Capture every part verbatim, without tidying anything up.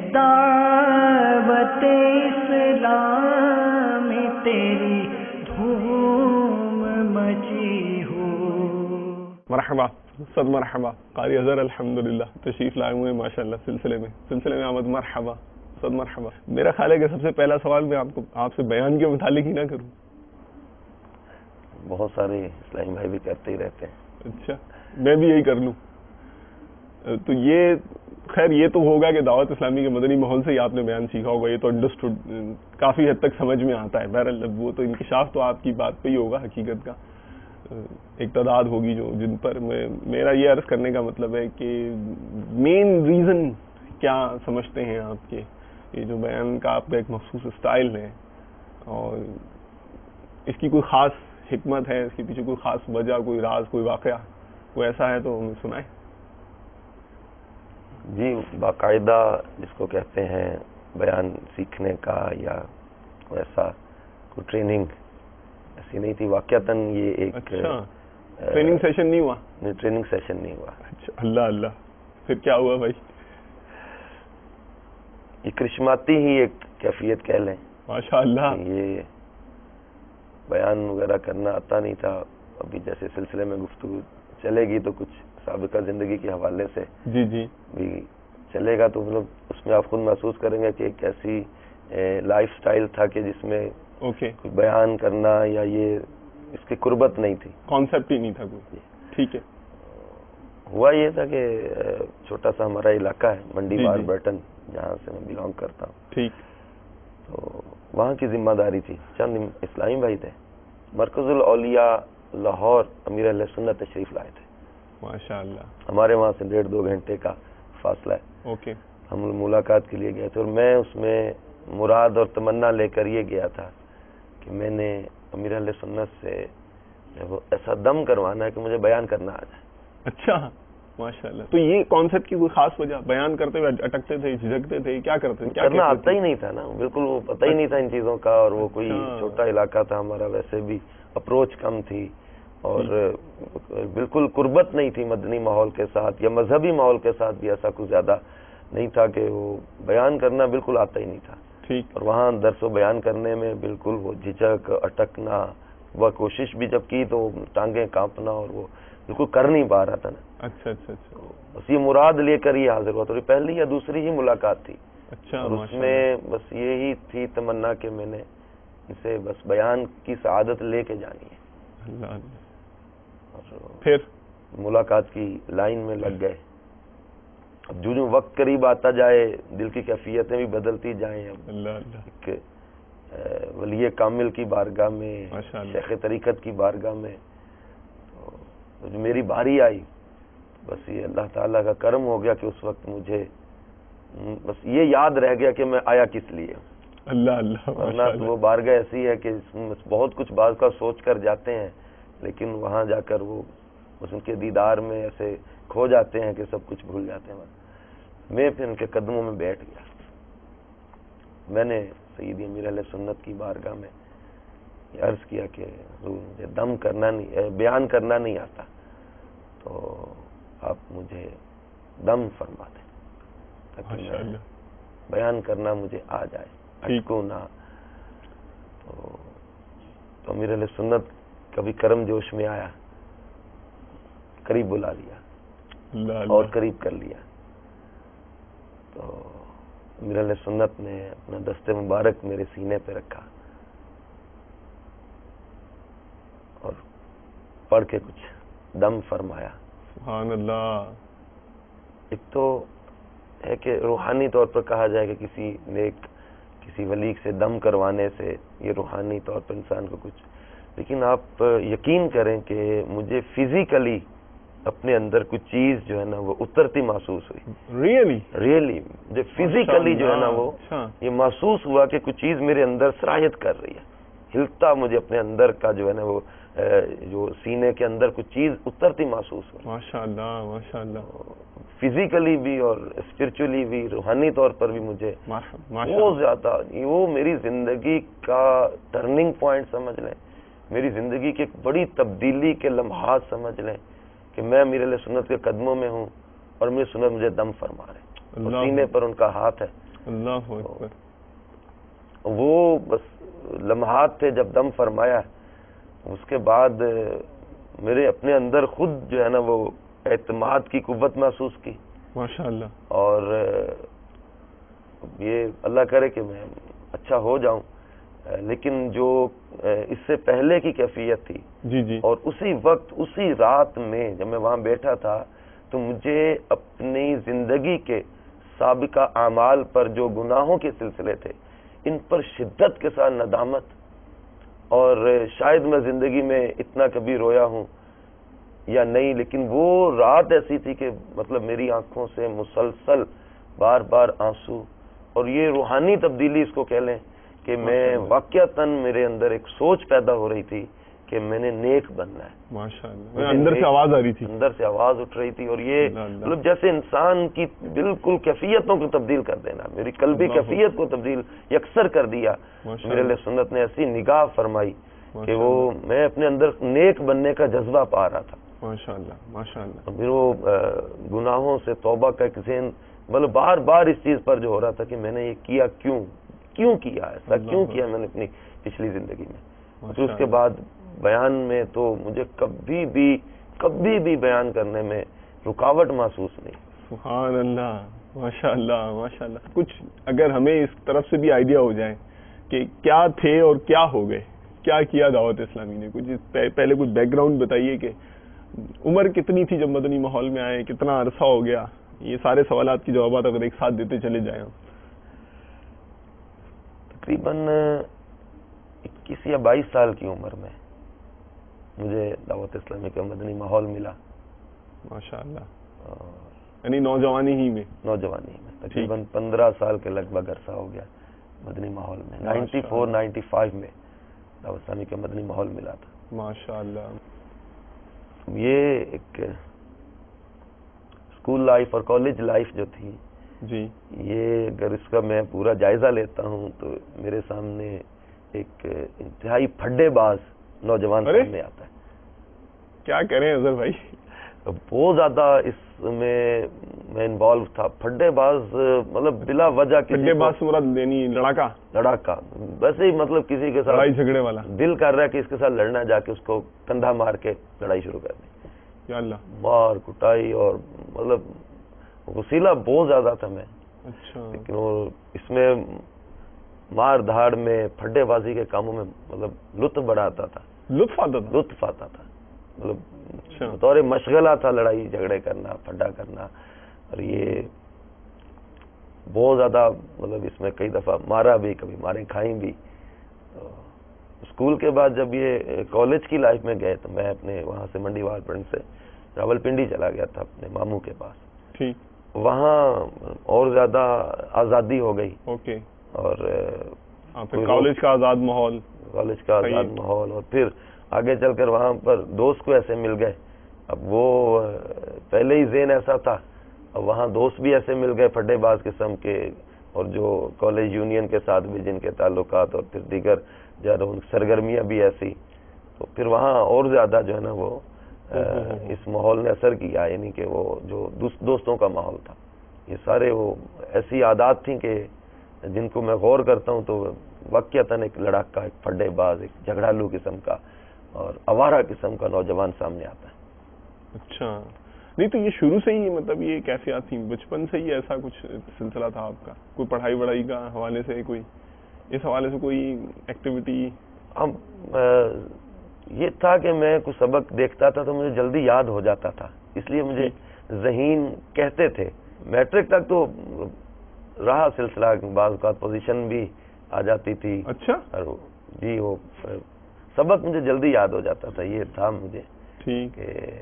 دعوت اسلام تیری دھوم مچی ہو. مرحبا صد مرحبا قاری اظہر الحمدللہ تشریف لائے ہوئے ماشاءاللہ سلسلے میں سلسلے میں آمد. مرحبا صد مرحبا. میرا خیال ہے کہ سب سے پہلا سوال میں آپ کو آپ سے بیان کے متعلق ہی نہ کروں. بہت سارے اسلامی بھائی بھی کرتے ہی رہتے ہیں. اچھا میں بھی یہی کر لوں. تو یہ خیر یہ تو ہوگا کہ دعوت اسلامی کے مدنی ماحول سے ہی آپ نے بیان سیکھا ہوگا, یہ تو انڈرسٹوڈ کافی حد تک سمجھ میں آتا ہے. بہرحال وہ تو انکشاف تو آپ کی بات پہ ہی ہوگا, حقیقت کا ایک تعداد ہوگی جو جن پر میں میرا یہ عرض کرنے کا مطلب ہے کہ مین ریزن کیا سمجھتے ہیں آپ کے یہ جو بیان کا آپ کا ایک مخصوص اسٹائل ہے, اور اس کی کوئی خاص حکمت ہے, اس کے پیچھے کوئی خاص وجہ, کوئی راز, کوئی واقعہ, کوئی ایسا ہے تو ہمیں سنائیں. جی باقاعدہ جس کو کہتے ہیں بیان سیکھنے کا یا ایسا کوئی ٹریننگ ایسی نہیں تھی. واقعتاً یہ ایک ٹریننگ سیشن نہیں ہوا. نہیں ٹریننگ سیشن نہیں ہوا. اچھا اللہ اللہ, پھر کیا ہوا بھائی؟ یہ کرشماتی ہی ایک کیفیت کہہ لیں. ماشاء اللہ. یہ بیان وغیرہ کرنا آتا نہیں تھا. ابھی جیسے سلسلے میں گفتگو چلے گی تو کچھ سابقہ زندگی کے حوالے سے جی جی بھی چلے گا, تو مطلب اس میں آپ خود محسوس کریں گے کہ ایک ایسی لائف سٹائل تھا کہ جس میں اوکے بیان کرنا یا یہ اس کی قربت نہیں تھی, کانسیپٹ ہی نہیں تھا کوئی. ٹھیک ہے. ہوا یہ تھا کہ چھوٹا سا ہمارا علاقہ ہے منڈی بار برٹن, جہاں سے میں بلانگ کرتا ہوں. ٹھیک. تو وہاں کی ذمہ داری تھی, چند اسلامی بھائی تھے, مرکز الاولیاء لاہور امیر اہل سنت تشریف لائے تھے. ماشاء اللہ. ہمارے وہاں سے ڈیڑھ دو گھنٹے کا فاصلہ ہے. اوکے. ہم ملاقات کے لیے گئے تھے, اور میں اس میں مراد اور تمنا لے کر یہ گیا تھا کہ میں نے امیر اہل سنت سے وہ ایسا دم کروانا ہے کہ مجھے بیان کرنا آ جائے. اچھا ماشاء اللہ. تو یہ کانسیپٹ کی کوئی خاص وجہ, بیان کرتے ہوئے اٹکتے تھے, جھجکتے تھے, کیا کرتے تھے؟ کرنا آتا ہی نہیں تھا نا, بالکل وہ پتہ ہی نہیں تھا ان چیزوں کا, اور وہ کوئی چھوٹا علاقہ تھا ہمارا, ویسے بھی اپروچ کم تھی, اور بالکل قربت نہیں تھی مدنی ماحول کے ساتھ یا مذہبی ماحول کے ساتھ بھی ایسا کچھ زیادہ نہیں تھا کہ وہ بیان کرنا بالکل آتا ہی نہیں تھا. ٹھیک. اور وہاں درس و بیان کرنے میں بالکل وہ جھجک, اٹکنا, وہ کوشش بھی جب کی تو ٹانگیں کانپنا, اور وہ بالکل کر نہیں پا رہا تھا نا. اچھا اچھا اچھا. بس یہ مراد لے کر یہ حاضر ہوا. تو پہلی یا دوسری ہی ملاقات تھی. اچھا. اور اس میں بس یہی تھی تمنا کہ میں نے اسے بس بیان کی سعادت لے کے جانی ہے. اللہ اللہ. پھر ملاقات کی لائن میں لگ گئے. اب جو جو وقت قریب آتا جائے دل کی کیفیتیں بھی بدلتی جائیں. اب اللہ اللہ. ایک ولی کامل کی بارگاہ میں, شیخ طریقت کی بارگاہ میں, تو جو میری باری آئی, بس یہ اللہ تعالیٰ کا کرم ہو گیا کہ اس وقت مجھے بس یہ یاد رہ گیا کہ میں آیا کس لیے. اللہ اللہ. ورنہ تو وہ بارگاہ ایسی ہے کہ بہت کچھ بعض کا سوچ کر جاتے ہیں, لیکن وہاں جا کر وہ بس ان کے دیدار میں ایسے کھو جاتے ہیں کہ سب کچھ بھول جاتے ہیں. میں پھر ان کے قدموں میں بیٹھ گیا. میں نے سیدی امیر اہل سنت کی بارگاہ میں یہ عرض کیا کہ حضور مجھے دم کرنا نہیں, بیان کرنا نہیں آتا, تو آپ مجھے دم فرما دیں تاکہ میں بیان کرنا مجھے آ جائے, اٹکوں نہ. تو تو امیر اہل سنت کبھی کرم جوش میں آیا, قریب بلا لیا اور قریب کر لیا. تو امیر اہل سنت نے اپنا دست مبارک میرے سینے پہ رکھا اور پڑھ کے کچھ دم فرمایا. سبحان اللہ. ایک تو ہے کہ روحانی طور پر کہا جائے کہ کسی نیک کسی ولی سے دم کروانے سے یہ روحانی طور پر انسان کو کچھ, لیکن آپ یقین کریں کہ مجھے فزیکلی اپنے اندر کچھ چیز جو ہے نا وہ اترتی محسوس ہوئی. ریئلی ریئلی مجھے فزیکلی جو ہے نا وہ یہ محسوس ہوا کہ کچھ چیز میرے اندر سرایت کر رہی ہے, ہلتا مجھے اپنے اندر کا جو ہے نا وہ جو سینے کے اندر کچھ چیز اترتی محسوس ہو. ماشاء اللہ ماشاء اللہ. فزیکلی بھی اور اسپرچولی بھی, روحانی طور پر بھی مجھے بہت زیادہ, وہ میری زندگی کا ٹرننگ پوائنٹ سمجھ لیں, میری زندگی کی ایک بڑی تبدیلی کے لمحات سمجھ لیں کہ میں امیر اہل سنت کے قدموں میں ہوں اور میری سنت مجھے دم فرما رہے, اور سینے پر ان کا ہاتھ ہے اللہ اکبر. وہ بس لمحات تھے جب دم فرمایا. اس کے بعد میرے اپنے اندر خود جو ہے نا وہ اعتماد کی قوت محسوس کی ماشاءاللہ. اور یہ اللہ کرے کہ میں اچھا ہو جاؤں. لیکن جو اس سے پہلے کی کیفیت تھی جی جی اور اسی وقت اسی رات میں جب میں وہاں بیٹھا تھا تو مجھے اپنی زندگی کے سابقہ اعمال پر جو گناہوں کے سلسلے تھے ان پر شدت کے ساتھ ندامت. اور شاید میں زندگی میں اتنا کبھی رویا ہوں یا نہیں, لیکن وہ رات ایسی تھی کہ مطلب میری آنکھوں سے مسلسل بار بار آنسو. اور یہ روحانی تبدیلی اس کو کہہ لیں کہ میں واقعتاً میرے اندر ایک سوچ پیدا ہو رہی تھی کہ میں نے نیک بننا ہے. ماشاءاللہ. اندر سے آواز آ رہی تھی, اندر سے آواز اٹھ رہی تھی. اور یہ مطلب جیسے انسان کی بالکل کیفیتوں کو تبدیل کر دینا, میری قلبی کیفیت کو تبدیل یکسر کر دیا. میرے لیے سنت نے ایسی نگاہ فرمائی کہ وہ میں اپنے اندر نیک بننے کا جذبہ پا رہا تھا. ماشاءاللہ ماشاءاللہ. پھر وہ گناہوں سے توبہ کا ایک ذہن, مطلب بار بار اس چیز پر جو ہو رہا تھا کہ میں نے یہ کیا کیوں کیوں کیا ایسا کیوں کیا میں نے اپنی پچھلی زندگی میں. پھر اس کے بعد بیان میں تو مجھے کبھی بھی کبھی بھی بیان کرنے میں رکاوٹ محسوس نہیں. سبحان اللہ. ماشاءاللہ ماشاءاللہ. کچھ اگر ہمیں اس طرف سے بھی آئیڈیا ہو جائے کہ کیا تھے اور کیا ہو گئے, کیا کیا دعوت اسلامی نے, کچھ پہلے کچھ بیک گراؤنڈ بتائیے کہ عمر کتنی تھی جب مدنی ماحول میں آئے, کتنا عرصہ ہو گیا, یہ سارے سوالات کی جوابات اگر ایک ساتھ دیتے چلے جائیں. تقریباً اکیس یا بائیس سال کی عمر میں مجھے دعوت اسلامی کا مدنی ماحول ملا. ماشاءاللہ. یعنی نوجوانی ہی میں نوجوانی میں تقریباً پندرہ سال کے لگ بھگ عرصہ ہو گیا مدنی ماحول میں. نائنٹی فور نائنٹی فائیو میں دعوت اسلامی کا مدنی ماحول ملا تھا. ماشاءاللہ. یہ ایک اسکول لائف اور کالج لائف جو تھی جی, یہ اگر اس کا میں پورا جائزہ لیتا ہوں تو میرے سامنے ایک انتہائی پھڈے باز نوجوان سامنے آتا ہے. کیا کریں اظہر بھائی, بہت زیادہ اس میں میں انوالو تھا. پھڈے باز مطلب بلا وجہ پھڈے باز مراد یعنی لڑاکا لڑاکا ویسے ہی مطلب کسی کے ساتھ لڑائی جھگڑے والا دل کر رہا ہے کہ اس کے ساتھ لڑنا, جا کے اس کو کندھا مار کے لڑائی شروع کر دی. یا اللہ. مار کٹائی اور مطلب وسیلہ بہت زیادہ تھا میں. اچھا. لیکن وہ اس میں مار دھاڑ میں پھڈے بازی کے کاموں میں مطلب لطف بڑا آتا تھا, لطف آتا تھا لطف آتا تھا مطلب بطور مشغلہ تھا لڑائی جھگڑے کرنا, پھڈا کرنا. اور یہ بہت زیادہ مطلب اس میں کئی دفعہ مارا بھی, کبھی مارے کھائیں بھی. اسکول کے بعد جب یہ کالج کی لائف میں گئے تو میں اپنے وہاں سے منڈی وال پنڈ سے راول پنڈی چلا گیا تھا اپنے ماموں کے پاس. ٹھیک. وہاں اور زیادہ آزادی ہو گئی. اوکے. اور کالج کا آزاد ماحول کالج کا آزاد ماحول اور پھر آگے چل کر وہاں پر دوست کو ایسے مل گئے. اب وہ پہلے ہی ذہن ایسا تھا, اب وہاں دوست بھی ایسے مل گئے پھڈے باز قسم کے, اور جو کالج یونین کے ساتھ بھی جن کے تعلقات اور پھر دیگر جو سرگرمیاں بھی ایسی, تو پھر وہاں اور زیادہ جو ہے نا وہ اس ماحول نے اثر کیا. یعنی کہ وہ جو دوستوں کا ماحول تھا, یہ سارے وہ ایسی عادات تھیں کہ جن کو میں غور کرتا ہوں تو واقعتاً ایک لڑاکا, ایک پھڈے باز, ایک جھگڑالو قسم کا اور آوارہ قسم کا نوجوان سامنے آتا ہے. اچھا. نہیں تو یہ شروع سے ہی مطلب یہ کیفیات تھیں, بچپن سے ہی ایسا کچھ سلسلہ تھا آپ کا, کوئی پڑھائی وڑھائی کا حوالے سے, کوئی اس حوالے سے کوئی ایکٹیویٹی؟ ہم یہ تھا کہ میں کچھ سبق دیکھتا تھا تو مجھے جلدی یاد ہو جاتا تھا, اس لیے مجھے ذہین کہتے تھے. میٹرک تک تو رہا سلسلہ, بعض اوقات پوزیشن بھی آ جاتی تھی. اچھا. جی وہ سبق مجھے جلدی یاد ہو جاتا تھا, یہ تھا مجھے. ٹھیک.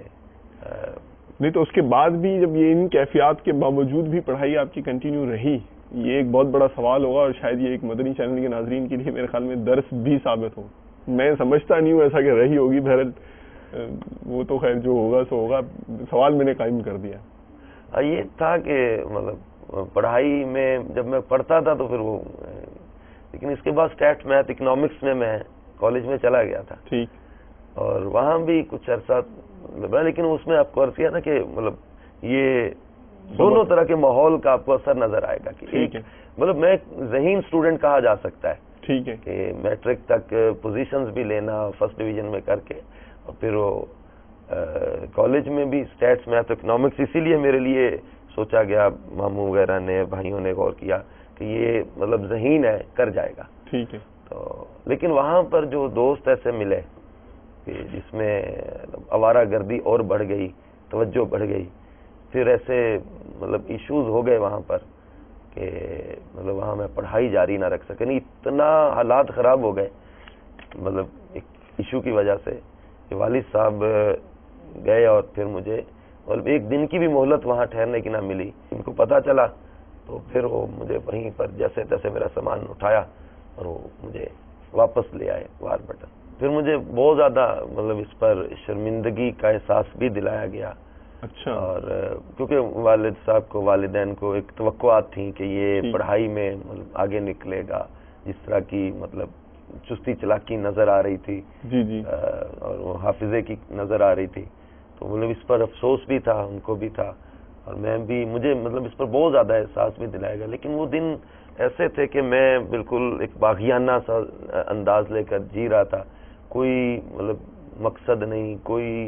نہیں تو اس کے بعد بھی جب یہ ان کیفیات کے باوجود بھی پڑھائی آپ کی کنٹینیو رہی, یہ ایک بہت بڑا سوال ہوگا اور شاید یہ ایک مدنی چینل کے ناظرین کے لیے میرے خیال میں درس بھی ثابت ہو. میں سمجھتا نہیں ہوں ایسا کہ رہی ہوگی, بہرحال وہ تو خیر جو ہوگا سو ہوگا, سوال میں نے قائم کر دیا. یہ تھا کہ مطلب پڑھائی میں جب میں پڑھتا تھا تو پھر وہ, لیکن اس کے بعد اسٹیٹ میتھ اکنامکس میں میں کالج میں چلا گیا تھا. ٹھیک. اور وہاں بھی کچھ عرصہ, لیکن اس میں آپ کو عرض کیا نا کہ مطلب یہ دونوں طرح کے ماحول کا آپ کو اثر نظر آئے گا کہ ایک مطلب میں ذہین اسٹوڈنٹ کہا جا سکتا ہے ٹھیک ہے کہ میٹرک تک پوزیشنز بھی لینا فرسٹ ڈویژن میں کر کے اور پھر وہ کالج میں بھی اسٹیٹس میتھ اکنامکس اسی لیے میرے لیے سوچا گیا, ماموں وغیرہ نے بھائیوں نے غور کیا کہ یہ مطلب ذہین ہے کر جائے گا ٹھیک ہے. تو لیکن وہاں پر جو دوست ایسے ملے کہ جس میں آوارہ گردی اور بڑھ گئی, توجہ بڑھ گئی, پھر ایسے مطلب ایشوز ہو گئے وہاں پر کہ مطلب وہاں میں پڑھائی جاری نہ رکھ سکے. اتنا حالات خراب ہو گئے مطلب ایک ایشو کی وجہ سے کہ والد صاحب گئے اور پھر مجھے مطلب ایک دن کی بھی مہلت وہاں ٹھہرنے کی نہ ملی. ان کو پتا چلا تو پھر وہ مجھے وہیں پر جیسے تیسے میرا سامان اٹھایا اور وہ مجھے واپس لے آئے وار بٹن. پھر مجھے بہت زیادہ مطلب اس پر شرمندگی کا احساس بھی دلایا گیا. اچھا. اور کیونکہ والد صاحب کو والدین کو ایک توقعات تھیں کہ یہ پڑھائی میں مطلب آگے نکلے گا, جس طرح کی مطلب چستی چلاکی نظر آ رہی تھی جی جی اور وہ حافظے کی نظر آ رہی تھی, تو مطلب اس پر افسوس بھی تھا, ان کو بھی تھا, اور میں بھی مجھے مطلب اس پر بہت زیادہ احساس بھی دلائے گا. لیکن وہ دن ایسے تھے کہ میں بالکل ایک باغیانہ سا انداز لے کر جی رہا تھا. کوئی مطلب مقصد نہیں, کوئی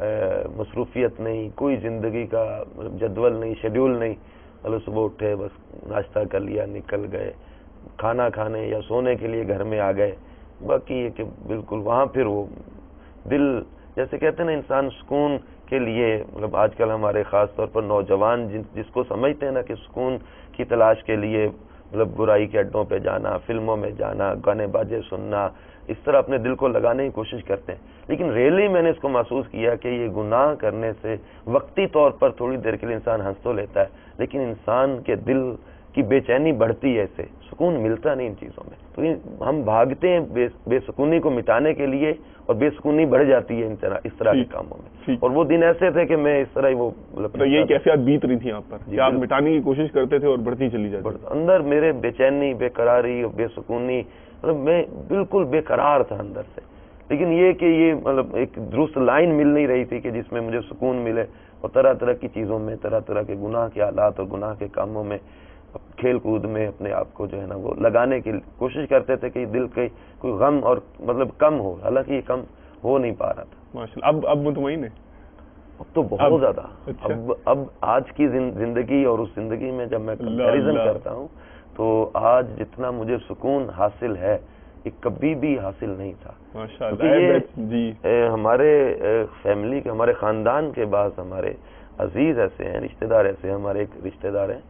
مصروفیت نہیں, کوئی زندگی کا مطلب جدول نہیں, شیڈیول نہیں. مطلب صبح اٹھے بس ناشتہ کر لیا, نکل گئے, کھانا کھانے یا سونے کے لیے گھر میں آ گئے. باقی یہ کہ بالکل وہاں پھر وہ دل جیسے کہتے ہیں نا انسان سکون کے لیے مطلب آج کل ہمارے خاص طور پر نوجوان جن جس کو سمجھتے ہیں نا کہ سکون کی تلاش کے لیے مطلب برائی کے اڈوں پہ جانا, فلموں میں جانا, گانے باجے سننا, اس طرح اپنے دل کو لگانے کی کوشش کرتے ہیں. لیکن ریئلی میں نے اس کو محسوس کیا کہ یہ گناہ کرنے سے وقتی طور پر تھوڑی دیر کے لیے انسان ہنس تو لیتا ہے, لیکن انسان کے دل کی بے چینی بڑھتی ہے, اسے سکون ملتا نہیں ان چیزوں میں. تو ہم بھاگتے ہیں بے, بے سکونی کو مٹانے کے لیے, اور بے سکونی بڑھ جاتی ہے ان طرح اس طرح کے کاموں میں. اور وہ دن ایسے تھے کہ میں اس طرح ہی وہ تو یہ کیفیت بیت رہی تھی آپ پر کہ آپ مٹانے کی کوشش کرتے تھے اور بڑھتی چلی جاتی. اندر میرے بے چینی, بے قراری اور بے سکونی, مطلب میں بالکل بے قرار تھا اندر سے. لیکن یہ کہ یہ مطلب ایک درست لائن مل نہیں رہی تھی کہ جس میں مجھے سکون ملے, اور طرح طرح کی چیزوں میں, طرح طرح کے گناہ کے حالات اور گناہ کے کاموں میں, کھیل کود میں اپنے آپ کو جو ہے نا وہ لگانے کی کوشش کرتے تھے کہ دل کے کوئی غم اور مطلب کم ہو. حالانکہ یہ کم ہو نہیں پا رہا تھا. ماشاءاللہ. اب اب مطمئن ہے؟ اب تو بہت زیادہ. اب اب آج کی زندگی اور اس زندگی میں جب میں کمپیریزن کرتا ہوں تو آج جتنا مجھے سکون حاصل ہے یہ کبھی بھی حاصل نہیں تھا. ماشاءاللہ. ہمارے فیملی کے, ہمارے خاندان کے بعض ہمارے عزیز ایسے ہیں, رشتہ دار ایسے ہیں, ہمارے ایک رشتہ دار ہیں,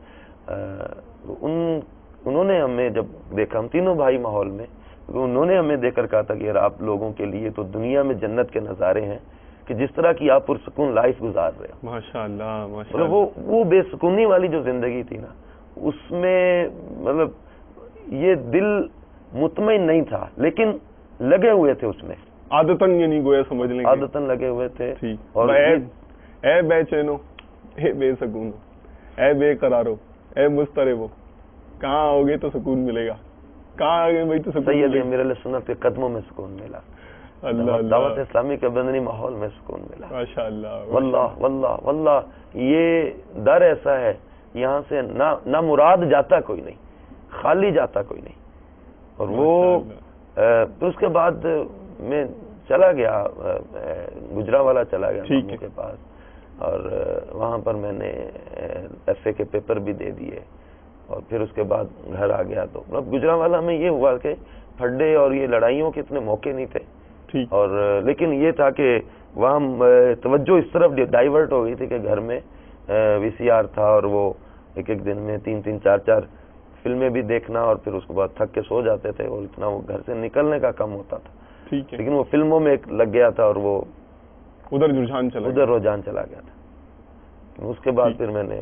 ان انہوں نے ہمیں جب دیکھا, ہم تینوں بھائی ماحول میں, انہوں نے ہمیں دیکھ کر کہا تھا کہ یار آپ لوگوں کے لیے تو دنیا میں جنت کے نظارے ہیں کہ جس طرح کی آپ پرسکون لائف گزار رہے ہو. ماشاءاللہ ماشاءاللہ. وہ وہ بے سکونی والی جو زندگی تھی نا, اس میں مطلب یہ دل مطمئن نہیں تھا, لیکن لگے ہوئے تھے اس میں عادتاً, یہ نہیں گویا سمجھ لیں, عادتاً لگے ہوئے تھے. اور اے بے چینو, اے بے سکونو, اے بے قرارو, اے مضطربو, کہاں آؤ گے تو سکون ملے گا, کہاں آگے بھائی تو سکون ملے گا. میرے سنت کے قدموں میں سکون ملا, اللہ دعوت اسلامی کے بندنی ماحول میں سکون ملا. ماشاءاللہ. واللہ واللہ واللہ یہ در ایسا ہے یہاں سے نہ مراد جاتا کوئی نہیں, خالی جاتا کوئی نہیں. اور وہ پھر اس کے بعد میں چلا گیا گجرانوالہ چلا گیا ماموں کے پاس, اور وہاں پر میں نے ایف اے کے پیپر بھی دے دیے, اور پھر اس کے بعد گھر آ گیا. تو مطلب گجرانوالہ میں یہ ہوا کہ پھڈے اور یہ لڑائیوں کے اتنے موقع نہیں تھے, اور لیکن یہ تھا کہ وہاں توجہ اس طرف ڈائیورٹ ہو گئی تھی کہ گھر میں وی سی آر تھا, اور وہ ایک ایک دن میں تین تین چار چار فلمیں بھی دیکھنا, اور پھر اس کے بعد تھک کے سو جاتے تھے, اور اتنا وہ گھر سے نکلنے کا کم ہوتا تھا. لیکن وہ فلموں میں ایک لگ گیا تھا, اور وہ ادھر رجحان چلا ادھر رجحان چلا گیا تھا. اس کے بعد پھر میں نے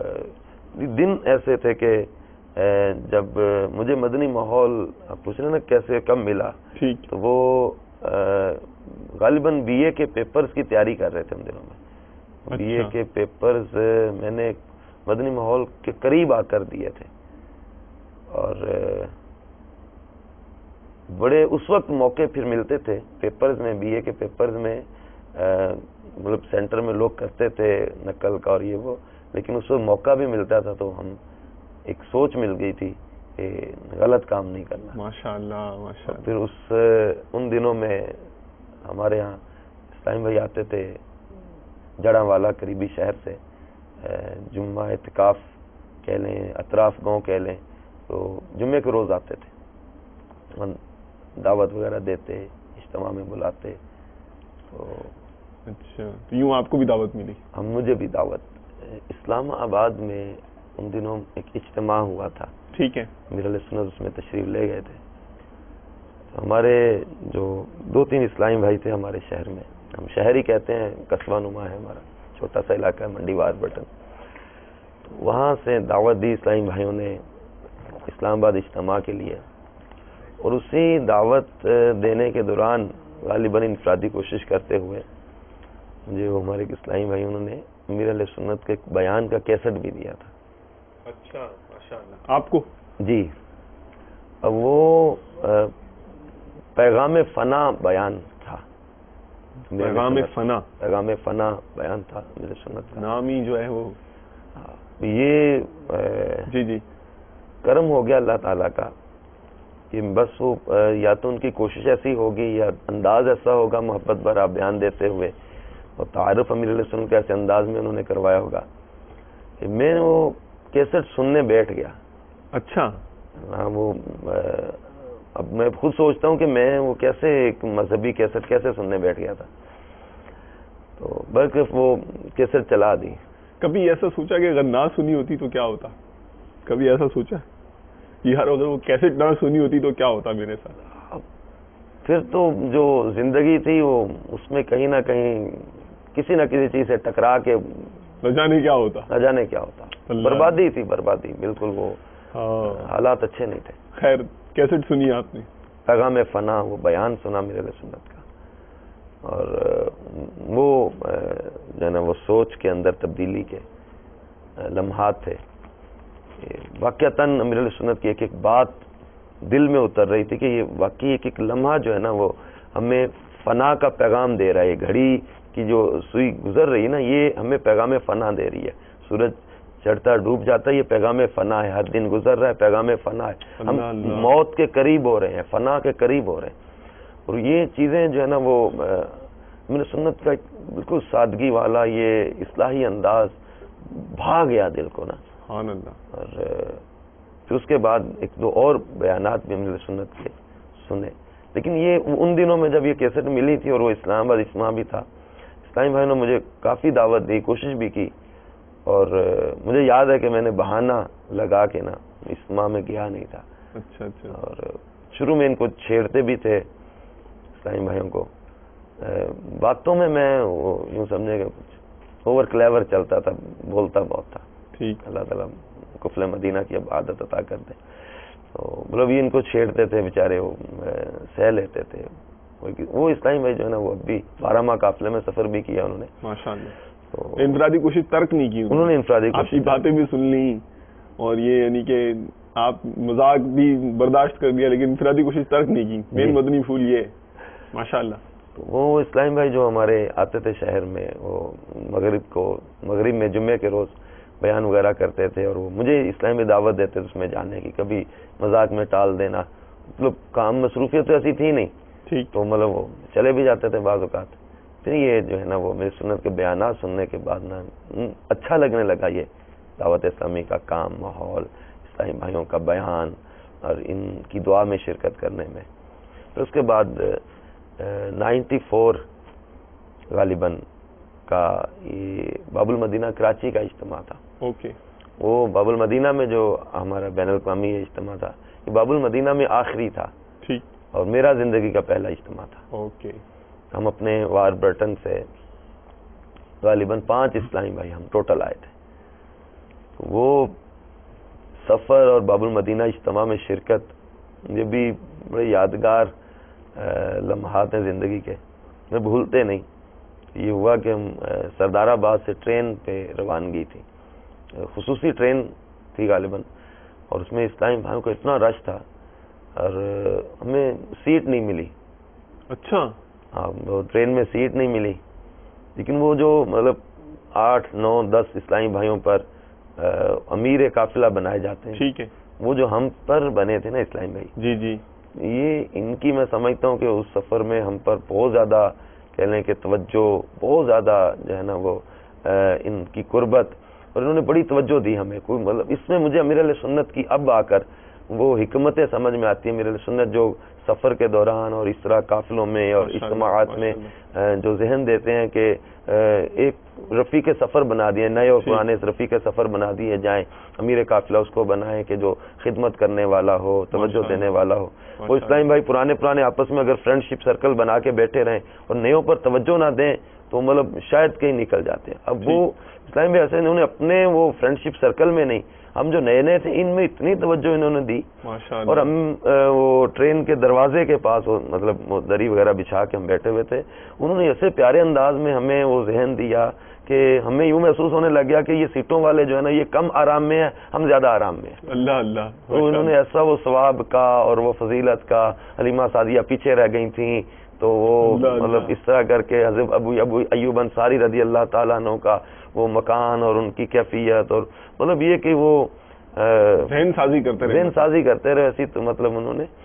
دن ایسے تھے کہ جب مجھے مدنی ماحول پوچھ رہے نا کیسے کم ملا, تو وہ غالباً بی اے کے پیپرز کی تیاری کر رہے تھے ہم دنوں میں. بی اے کے پیپرز میں نے مدنی ماحول کے قریب آ کر دیے تھے, اور بڑے اس وقت موقع پھر ملتے تھے پیپرز میں, بی اے کے پیپرز میں مطلب سینٹر میں لوگ کرتے تھے نقل کا اور یہ وہ, لیکن اس وقت موقع بھی ملتا تھا تو ہم ایک سوچ مل گئی تھی کہ غلط کام نہیں کرنا. ماشاء اللہ ماشاء اللہ. پھر اس ان دنوں میں ہمارے ہاں اسلام بھائی آتے تھے جڑاں والا قریبی شہر سے, جمعہ اعتکاف کہہ لیں, اطراف گاؤں کہہ لیں, تو جمعے کے روز آتے تھے, دعوت وغیرہ دیتے, اجتماع میں بلاتے. تو اچھا, تو یوں آپ کو بھی دعوت ملی؟ ہم مجھے بھی دعوت. اسلام آباد میں ان دنوں ایک اجتماع ہوا تھا. ٹھیک ہے. امیر علیہ سنت اس میں تشریف لے گئے تھے. ہمارے جو دو تین اسلامی بھائی تھے ہمارے شہر میں, ہم شہر ہی کہتے ہیں, قصبہ نما ہے ہمارا, چھوٹا سا علاقہ ہے منڈی وار بٹن. وہاں سے دعوت دی اسلامی بھائیوں نے اسلام آباد اجتماع کے لیے, اور اسی دعوت دینے کے دوران غالباً انفرادی کوشش کرتے ہوئے مجھے وہ ہمارے اسلامی بھائی انہوں نے امیر علیہ سنت کے بیان کا کیسٹ بھی دیا تھا. اچھا ماشاءاللہ. آپ کو؟ جی. اب وہ پیغام فنا بیان تھا. پیغام فنا پیغام فنا بیان تھا امیر سنت کا. نام ہی جو ہے وہ یہ جی جی کرم ہو گیا اللہ تعالیٰ کا کہ بس وہ یا تو ان کی کوشش ایسی ہوگی یا انداز ایسا ہوگا محبت بھرا بیان دیتے ہوئے, اور تعارف امیر علیہ سنت کے ایسے انداز میں انہوں نے کروایا ہوگا کہ میں وہ کیسٹ سننے بیٹھ گیا. اچھا. ہاں, وہ اب میں خود سوچتا ہوں کہ میں وہ کیسے ایک مذہبی کیسٹ کیسے سننے بیٹھ گیا تھا. تو بلکہ وہ کیسٹ چلا دی. کبھی ایسا سوچا کہ اگر نہ سنی ہوتی تو کیا ہوتا؟ کبھی ایسا سوچا یار اگر وہ کیسٹ نہ سنی ہوتی تو کیا ہوتا میرے ساتھ؟ پھر تو جو زندگی تھی وہ اس میں کہیں نہ کہیں کسی نہ کسی چیز سے ٹکرا کے نہ جانے کیا ہوتا نہ جانے کیا ہوتا بربادی تھی, بربادی بالکل. وہ حالات اچھے نہیں تھے. خیر, کیسٹ سنی آپ نے؟ پیغام فنا, وہ بیان سنا میرے علیہ سنت کا, اور وہ جو ہے نا وہ سوچ کے اندر تبدیلی کے لمحات تھے. واقعتاً امیر علیہ سنت کی ایک ایک بات دل میں اتر رہی تھی کہ یہ واقعی ایک ایک لمحہ جو ہے نا وہ ہمیں فنا کا پیغام دے رہا ہے. گھڑی کی جو سوئی گزر رہی ہے نا, یہ ہمیں پیغام فنا دے رہی ہے. سورج چڑھتا ڈوب جاتا ہے, یہ پیغام فنا ہے. ہر دن گزر رہا ہے, پیغام فنا ہے. ہم موت کے قریب ہو رہے ہیں, فنا کے قریب ہو رہے ہیں. اور یہ چیزیں جو ہے نا وہ امیر سنت کا بالکل سادگی والا یہ اصلاحی انداز بھا گیا دل کو نا. سبحان اللہ. اور پھر اس کے بعد ایک دو اور بیانات بھی امیر سنت کے سنے. لیکن یہ ان دنوں میں جب یہ کیسٹ ملی تھی اور وہ اسلام آباد اجتماع بھی تھا, اسلامی بھائی نے مجھے کافی دعوت دی, کوشش بھی کی, اور مجھے یاد ہے کہ میں نے بہانہ لگا کے نا اجتماع میں گیا نہیں تھا. اچھا اچھا. اور شروع میں ان کو چھیڑتے بھی تھے اسلامی بھائیوں کو, باتوں میں میں یوں سمجھے کہ کچھ اوور کلیور چلتا تھا, بولتا بہت تھا. ٹھیک. اللہ تعالیٰ کفل مدینہ کی اب عادت عطا کر دیں. تو مطلب یہ ان کو چھیڑتے تھے بیچارے, وہ سہ لیتے تھے. وہ اسلامی بھائی جو ہے نا وہ اب بھی بارہ ماہ قافلے میں سفر بھی کیا انہوں نے ماشاءاللہ. انفرادی کوشش ترک نہیں کی انہوں نے. انفرادی کوشش, آپ کی باتیں بھی سن لی, اور یہ یعنی کہ آپ مذاق بھی برداشت کر لیا, لیکن انفرادی کوشش ترک نہیں کی. مین مدنی پھول یہ ماشاءاللہ. وہ اسلامی بھائی جو ہمارے آتے تھے شہر میں, وہ مغرب کو مغرب میں جمعے کے روز بیان وغیرہ کرتے تھے, اور وہ مجھے اسلام میں دعوت دیتے تھے اس میں جانے کی. کبھی مذاق میں ٹال دینا, مطلب کام مصروفیت تو ایسی تھی نہیں. ٹھیک. تو مطلب وہ چلے بھی جاتے تھے بعض اوقات. پھر یہ جو ہے نا وہ میری سنت کے بیانات سننے کے بعد نا اچھا لگنے لگا یہ دعوت اسلامی کا کام, ماحول, اسلامی بھائیوں کا بیان, اور ان کی دعا میں شرکت کرنے میں. پھر اس کے بعد نائنٹی فور غالباً کا یہ باب المدینہ کراچی کا اجتماع تھا. اوکے. وہ باب المدینہ میں جو ہمارا بین الاقوامی اجتماع تھا, یہ باب المدینہ میں آخری تھا. ٹھیک. اور میرا زندگی کا پہلا اجتماع تھا. اوکے. ہم اپنے وار برٹن سے غالباً پانچ اسلامی بھائی ہم ٹوٹل آئے تھے. وہ سفر اور باب المدینہ اجتماع میں شرکت یہ بھی بڑے یادگار لمحات ہیں زندگی کے, میں بھولتے نہیں. یہ ہوا کہ ہم سردار آباد سے ٹرین پہ روانگی تھی, خصوصی ٹرین تھی غالباً, اور اس میں اسلامی بھائیوں کا اتنا رش تھا اور ہمیں سیٹ نہیں ملی. اچھا. ہاں, ٹرین میں سیٹ نہیں ملی, لیکن وہ جو مطلب آٹھ نو دس اسلامی بھائیوں پر امیر قافلہ بنائے جاتے ہیں. ٹھیک ہے. وہ جو ہم پر بنے تھے نا اسلامی بھائی, جی جی, یہ ان کی میں سمجھتا ہوں کہ اس سفر میں ہم پر بہت زیادہ کہہ لیں کہ توجہ, بہت زیادہ جو ہے نا وہ ان کی قربت, اور انہوں نے بڑی توجہ دی ہمیں. کوئی مطلب اس میں مجھے امیر علیہ سنت کی اب آ کر وہ حکمتیں سمجھ میں آتی ہیں. امیر علیہ سنت جو سفر کے دوران اور اس طرح قافلوں میں اور اجتماعات میں جو ذہن دیتے ہیں کہ ایک رفیق سفر بنا دیے, نئے اور پرانے رفیق سفر بنا دیے جائیں. امیر قافلہ اس کو بنائیں کہ جو خدمت کرنے والا ہو, توجہ دینے والا ہو. وہ اسلامی بھائی پرانے پرانے آپس میں اگر فرینڈ شپ سرکل بنا کے بیٹھے رہیں اور نیوں پر توجہ نہ دیں تو مطلب شاید کہیں نکل جاتے ہیں. اب وہ اسلامی بھائی ایسے انہوں نے اپنے وہ فرینڈ شپ سرکل میں نہیں, ہم جو نئے نئے تھے ان میں اتنی توجہ انہوں نے دی. اور ہم وہ ٹرین کے دروازے کے پاس مطلب دری وغیرہ بچھا کے ہم بیٹھے ہوئے تھے, انہوں نے ایسے پیارے انداز میں ہمیں وہ ذہن دیا کہ ہمیں یوں محسوس ہونے لگ گیا کہ یہ سیٹوں والے جو ہے نا یہ کم آرام میں ہیں, ہم زیادہ آرام میں ہیں. اللہ اللہ. تو انہوں نے ایسا وہ ثواب کا اور وہ فضیلت کا, حلیمہ سعدیہ پیچھے رہ گئی تھیں تو وہ مطلب اس طرح کر کے حضرت ابو ابو ایوب انصاری رضی اللہ تعالیٰ عنہ کا وہ مکان اور ان کی کیفیت, اور مطلب یہ کہ وہ ذہن سازی کرتے رہے ذہن سازی کرتے رہے ایسی, تو مطلب انہوں نے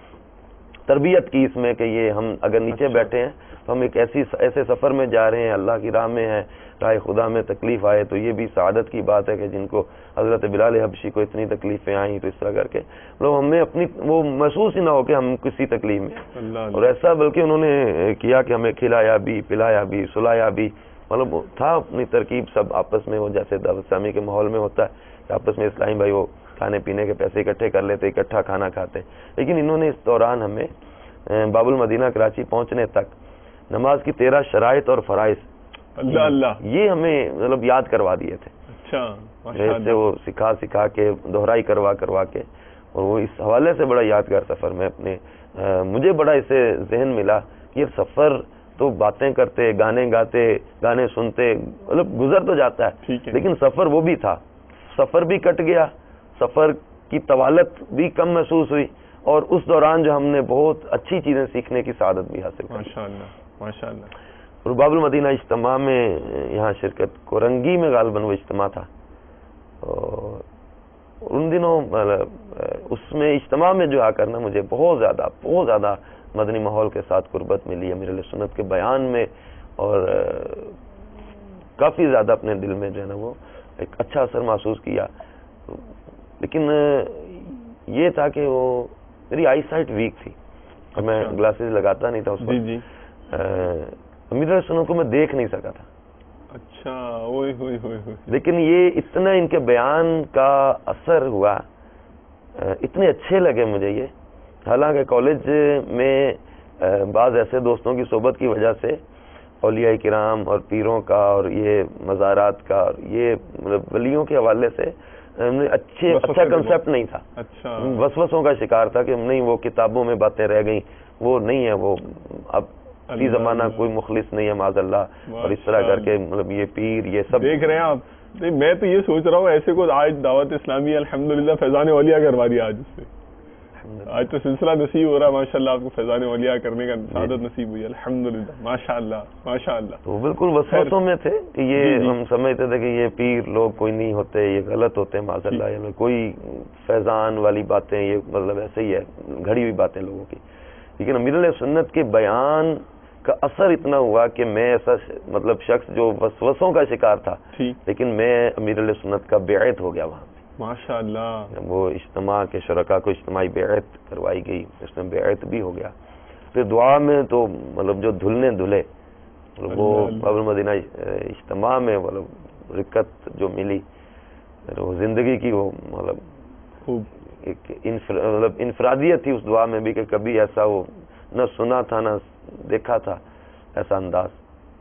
تربیت کی اس میں کہ یہ ہم اگر نیچے بیٹھے ہیں تو ہم ایک ایسی ایسے سفر میں جا رہے ہیں, اللہ کی راہ میں ہیں, راہ خدا میں تکلیف آئے تو یہ بھی سعادت کی بات ہے کہ جن کو حضرت بلال حبشی کو اتنی تکلیفیں آئیں تو اس طرح کر کے مطلب ہمیں اپنی وہ محسوس ہی نہ ہو کہ ہم کسی تکلیف میں, اور ایسا بلکہ انہوں نے کیا کہ ہمیں کھلایا بھی, پلایا بھی, سلایا بھی. مطلب تھا اپنی ترکیب سب آپس میں, وہ جیسے دعوت اسلامی کے ماحول میں ہوتا ہے کہ آپس میں اسلامی بھائی وہ کھانے پینے کے پیسے اکٹھے کر لیتے, اکٹھا کھانا کھاتے. لیکن انہوں نے اس دوران ہمیں باب المدینہ کراچی پہنچنے تک نماز کی تیرہ شرائط اور فرائض اللہ اللہ یہ ہمیں مطلب یاد کروا دیے تھے. اچھا, سے وہ سکھا سکھا کے دہرائی کروا کروا کے, اور وہ اس حوالے سے بڑا یادگار سفر میں اپنے مجھے بڑا اسے ذہن ملا کہ یہ سفر تو باتیں کرتے, گانے گاتے, گانے سنتے, مطلب گزر تو جاتا ہے لیکن سفر وہ بھی تھا. سفر بھی کٹ گیا, سفر کی طوالت بھی کم محسوس ہوئی, اور اس دوران جو ہم نے بہت اچھی چیزیں سیکھنے کی سعادت بھی حاصل کی. ماشاءاللہ ماشاءاللہ. اور باب المدینہ اجتماع میں یہاں شرکت کورنگی میں غالباً وہ اجتماع تھا, اور ان دنوں اس میں اجتماع میں جو آ کر نا مجھے بہت زیادہ بہت زیادہ مدنی ماحول کے ساتھ قربت ملی, امیر علیہ سنت کے بیان میں, اور کافی زیادہ اپنے دل میں جو ہے نا وہ ایک اچھا اثر محسوس کیا. لیکن یہ تھا کہ وہ میری آئی سائٹ ویک تھی, میں گلاسز لگاتا نہیں تھا اس وقت, امیر علیہ سنت کو میں دیکھ نہیں سکا تھا. اچھا, ہوئے ہوئے ہوئے لیکن یہ اتنا ان کے بیان کا اثر ہوا, اتنے اچھے لگے مجھے یہ. حالانکہ کالج میں بعض ایسے دوستوں کی صحبت کی وجہ سے اولیاء کرام اور پیروں کا اور یہ مزارات کا اور یہ مطلب ولیوں کے حوالے سے اچھے اچھا کنسیپٹ نہیں تھا. اچھا, وسوسوں کا شکار تھا کہ نہیں وہ کتابوں میں باتیں رہ گئیں, وہ نہیں ہے, وہ اب یہ زمانہ کوئی مخلص نہیں ہے معاذ اللہ, اور اس طرح کر کے مطلب یہ پیر یہ سب دیکھ رہے ہیں آپ. نہیں میں تو یہ سوچ رہا ہوں ایسے کو آج دعوت اسلامی الحمدللہ فیضان اولیاء کروا دیا, آج اس سے آج تو سلسلہ نصیب ہو رہا ہے ماشاءاللہ, آپ کو فیضان اولیاء کرنے کا سعادت نصیب ہوئی الحمدللہ ماشاءاللہ ماشاءاللہ. تو بالکل وسوسوں میں تھے کہ یہ ہم سمجھتے تھے کہ یہ پیر لوگ کوئی نہیں ہوتے, یہ غلط ہوتے ہیں معاذ اللہ, کوئی فیضان والی باتیں یہ مطلب ایسے ہی ہے گھڑی ہوئی باتیں لوگوں کی. لیکن امیر علیہ سنت کے بیان کا اثر اتنا ہوا کہ میں ایسا مطلب شخص جو وسوسوں کا شکار تھا, لیکن میں امیر علیہ سنت کا بیعت ہو گیا وہاں پہ ماشاءاللہ. وہ اجتماع کے شرکا کو اجتماعی بیعت کروائی گئی, اس میں بیعت بھی ہو گیا. پھر دعا میں تو مطلب جو دھلنے دھلے وہ باب المدینہ اجتماع میں مطلب رکت جو ملی, وہ زندگی کی وہ مطلب ایک مطلب انفرادیت تھی اس دعا میں بھی کہ کبھی ایسا وہ نہ سنا تھا نہ دیکھا تھا ایسا انداز.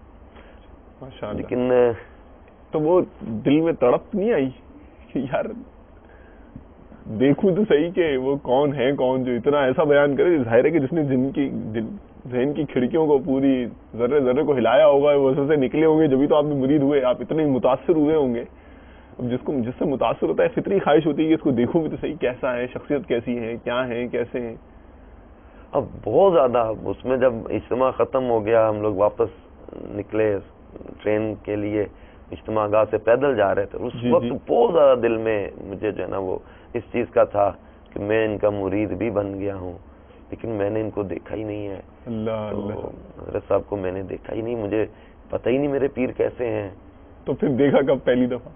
لیکن تو وہ دل میں تڑپ نہیں آئی کہ یار دیکھوں تو صحیح کہ وہ کون ہے, کون جو اتنا ایسا بیان کرے. ظاہر ہے کہ جس نے جن کی ذہن کی کھڑکیوں کو پوری ذرے ذرے کو ہلایا ہوگا, وہ سے نکلے ہوں گے, جبھی تو آپ بھی مرید ہوئے, آپ اتنے متاثر ہوئے ہوں گے. اب جس کو جس سے متاثر ہوتا ہے فطری خواہش ہوتی ہے کہ اس کو دیکھوں بھی تو صحیح کیسا ہے, شخصیت کیسی ہے, کیا ہے, کیسے ہیں. اب بہت زیادہ اس میں جب اجتماع ختم ہو گیا, ہم لوگ واپس نکلے ٹرین کے لیے, اجتماع گاہ سے پیدل جا رہے تھے. اس جی وقت جی. بہت زیادہ دل میں مجھے جو ہے نا وہ اس چیز کا تھا کہ میں ان کا مرید بھی بن گیا ہوں لیکن میں نے ان کو دیکھا ہی نہیں ہے. اللہ اللہ. حضرت صاحب کو میں نے دیکھا ہی نہیں, مجھے پتہ ہی نہیں میرے پیر کیسے ہیں. تو پھر دیکھا کب پہلی دفعہ؟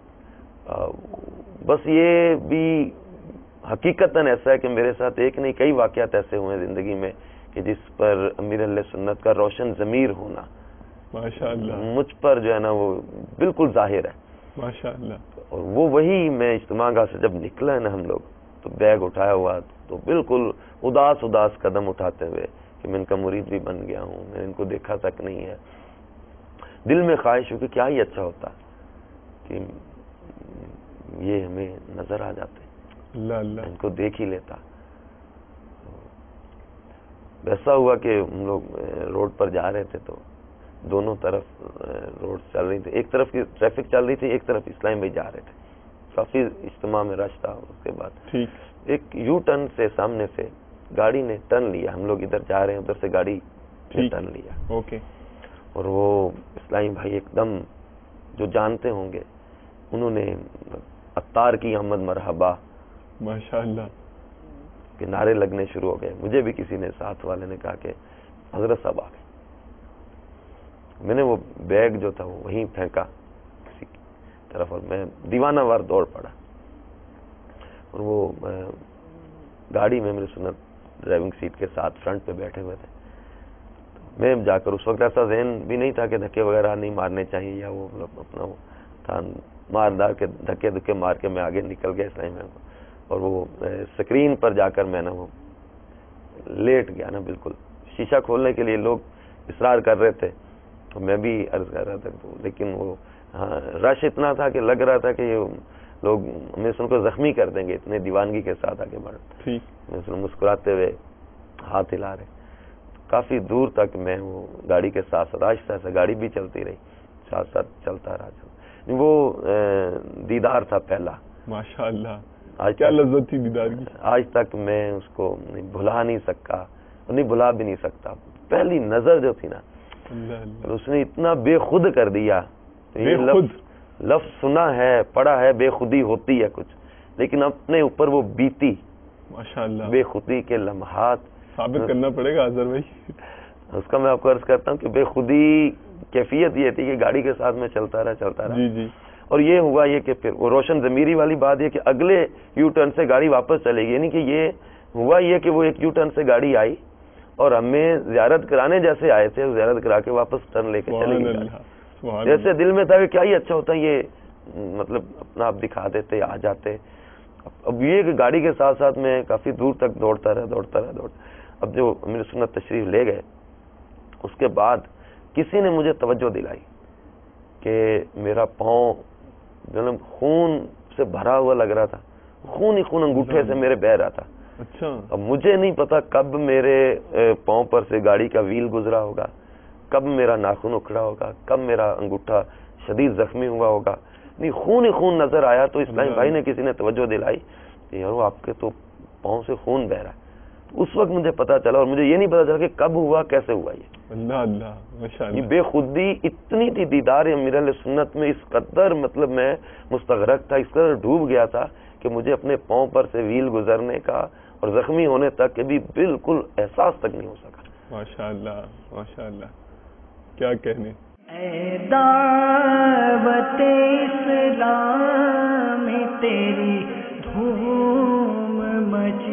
بس یہ بھی حقیقتاً ایسا ہے کہ میرے ساتھ ایک نہیں کئی واقعات ایسے ہوئے ہیں زندگی میں کہ جس پر امیر اہل سنت کا روشن ضمیر ہونا ماشاء اللہ مجھ پر جو ہے نا وہ بالکل ظاہر ہے. ماشاء اللہ. اور وہ وہی میں اجتماع گاہ سے جب نکلا ہے نا ہم لوگ تو بیگ اٹھایا ہوا تو بالکل اداس اداس قدم اٹھاتے ہوئے کہ میں ان کا مرید بھی بن گیا ہوں, میں ان کو دیکھا تک نہیں ہے. دل میں خواہش ہو کہ کیا ہی اچھا ہوتا کہ یہ ہمیں نظر آ جاتے, اللہ اللہ, ان کو دیکھ ہی لیتا. ویسا ہوا کہ ہم لوگ روڈ پر جا رہے تھے تو دونوں طرف روڈ چل رہی تھی, ایک طرف کی ٹریفک چل رہی تھی, ایک طرف اسلام بھائی جا رہے تھے. کافی اجتماع میں رش تھا. اس کے بعد ایک یو ٹرن سے سامنے سے گاڑی نے ٹرن لیا, ہم لوگ ادھر جا رہے ہیں, ادھر سے گاڑی نے ٹرن لیا. اوکے. اور وہ اسلامی بھائی ایک دم جو جانتے ہوں گے انہوں نے عطار کی آمد مرحبا ماشاء اللہ کے نعرے لگنے شروع ہو گئے. مجھے بھی کسی نے ساتھ والے نے کہا کہ حضرت صاحب آ گئے. میں نے وہ بیگ جو تھا وہ وہیں پھینکا کسی کی طرف اور میں دیوانہ وار دوڑ پڑا. اور وہ گاڑی میں میرے سنت ڈرائیونگ سیٹ کے ساتھ فرنٹ پہ بیٹھے ہوئے تھے. میں جا کر اس وقت ایسا ذہن بھی نہیں تھا کہ دھکے وغیرہ نہیں مارنے چاہیے یا وہ اپنا وہ تھا ماردار کے دھکے دھکے مار کے میں آگے نکل گیا اسلام میں. اور وہ اسکرین پر جا کر میں نا وہ لیٹ گیا نا بالکل. شیشہ کھولنے کے لیے لوگ اصرار کر رہے تھے تو میں بھی عرض کر رہا تھا, لیکن وہ ہاں رش اتنا تھا کہ لگ رہا تھا کہ یہ لوگ ہمیں ان کو زخمی کر دیں گے, اتنے دیوانگی کے ساتھ آگے بڑھ. میں مسکراتے ہوئے ہاتھ ہلا رہے. کافی دور تک میں وہ گاڑی کے ساتھ ساتھ آہستہ سے گاڑی بھی چلتی رہی, ساتھ ساتھ چلتا رہا. وہ دیدار تھا پہلا ماشاء اللہ. آج کیا لذت تھی دیدار کی, آج تک میں اس کو بھلا نہیں سکا, نہیں بھلا بھی نہیں سکتا. پہلی نظر جو تھی نا اس نے اتنا بے خود کر دیا. بے خود لفظ سنا ہے, پڑھا ہے, بے خودی ہوتی ہے کچھ, لیکن اپنے اوپر وہ بیتی ماشاء اللہ بے خودی کے لمحات ثابت کرنا پڑے گا اظہر بھائی. اس کا میں آپ کو عرض کرتا ہوں کہ بے خودی کیفیت یہ تھی کہ گاڑی کے ساتھ میں چلتا رہا چلتا رہا جی جی. اور یہ ہوا یہ کہ پھر وہ روشن ضمیری والی بات یہ کہ اگلے یو ٹرن سے گاڑی واپس چلے گی, یعنی کہ یہ ہوا یہ کہ وہ ایک یو ٹرن سے گاڑی آئی اور ہمیں زیارت کرانے جیسے آئے تھے, زیارت کرا کے واپس ٹرن لے کے چلے گئے. جیسے دل میں تھا کہ کیا ہی اچھا ہوتا یہ مطلب اپنا آپ دکھا دیتے آ جاتے. اب یہ کہ گاڑی کے ساتھ ساتھ میں کافی دور تک دوڑتا رہا دوڑتا رہا دوڑتا. اب جو امیر سنت تشریف لے گئے اس کے بعد کسی نے مجھے توجہ دلائی کہ میرا پاؤں مطلب خون سے بھرا ہوا لگ رہا تھا, خون ہی خون انگوٹھے سے میرے بہ رہا تھا. اچھا. اب مجھے نہیں پتا کب میرے پاؤں پر سے گاڑی کا ویل گزرا ہوگا, کب میرا ناخن اکھڑا ہوگا, کب میرا انگوٹھا شدید زخمی ہوا ہوگا. نہیں خون ہی خون نظر آیا تو اسلامی بھائی نے کسی نے توجہ دلائی کہ یار آپ کے تو پاؤں سے خون بہ رہا ہے. اس وقت مجھے پتا چلا, اور مجھے یہ نہیں پتا چلا کہ کب ہوا کیسے ہوا. یہ اللہ اللہ ماشاء اللہ. یہ بے خودی اتنی تھی دیدار امیر اہل سنت میں, اس قدر مطلب میں مستغرق تھا, اس قدر ڈوب گیا تھا کہ مجھے اپنے پاؤں پر سے ویل گزرنے کا اور زخمی ہونے تک کے بھی بالکل احساس تک نہیں ہو سکا. ماشاء اللہ ماشاء اللہ, کیا کہنے. اے دعوت اسلام تیری دھوم مچ